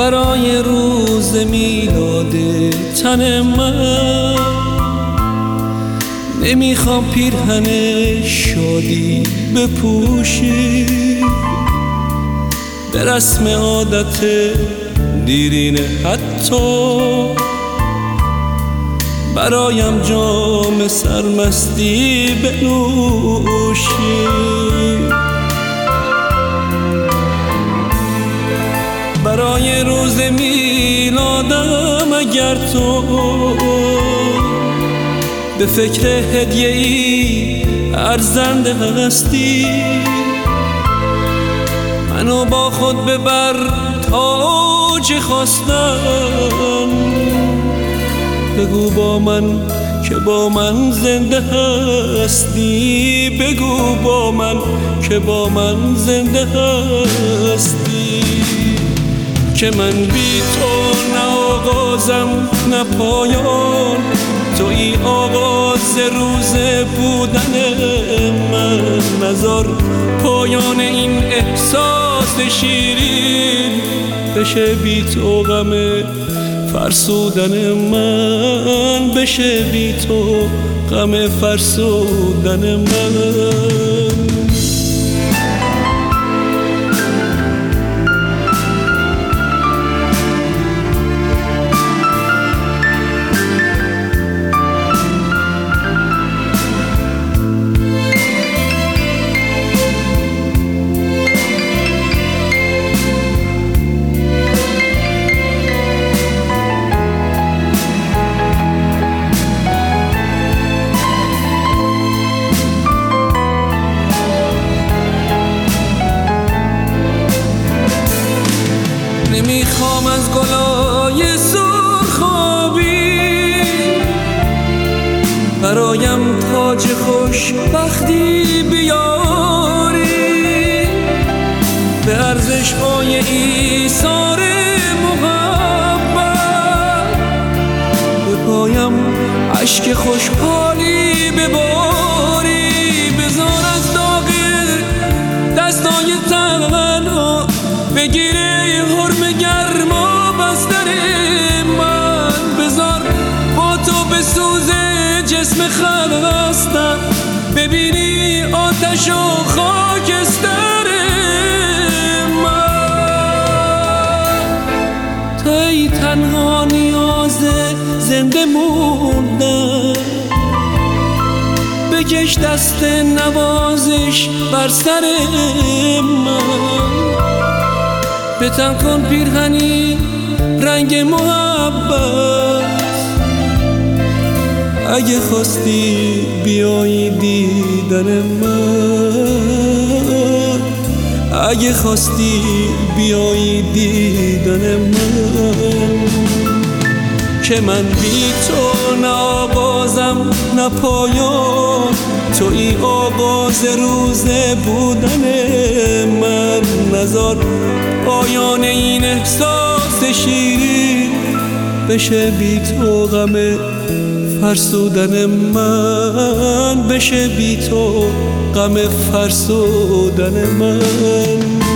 برای روز میلاد تن من نمیخوام پیرهن شادی بپوشی، به رسم عادت دیرینه حتی برایم جام سرمستی بنوشی. برای روز میلادم اگر تو به فکر هدیه‌ای ارزنده هستی، منو با خود ببر تاج خواستن، بگو با من که با من زنده هستی، بگو با من که با من زنده هستی. که من بی تو نه آغازم نه پایان، توی آغاز روز بودن من، نذار پایان این احساس شیرین بشه بی تو غم فرسودن من، بشه بی تو غم فرسودن من. نمیخوام از گلای سرخابی برایم تاج خوشبختی بیاری، به ارزش‌های ایثار محبت به پایم اشک خوشحالی بباری. بذار از داغ دستای تنها بگیره حرم گرما بستر من، بذار با تو به سوز جسم خستم ببینی آتش و خاکستر من. تو ای تنها نیاز زنده موندن، بکش دست نوازش بر سر من، به تن کن پیرهنی رنگ محبت، اگه خواستی بیایی دیدن من، اگه خواستی بیایی دیدن من. که من بی تو نه آغازم نه پایان، توی آغاز روز بودن من، نذار پایان این احساس شیرین بشه بی تو غم فرسودن من، بشه بی تو غم فرسودن من.